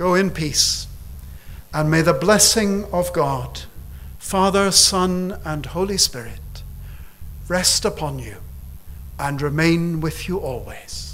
Go in peace, and may the blessing of God, Father, Son, and Holy Spirit, rest upon you and remain with you always.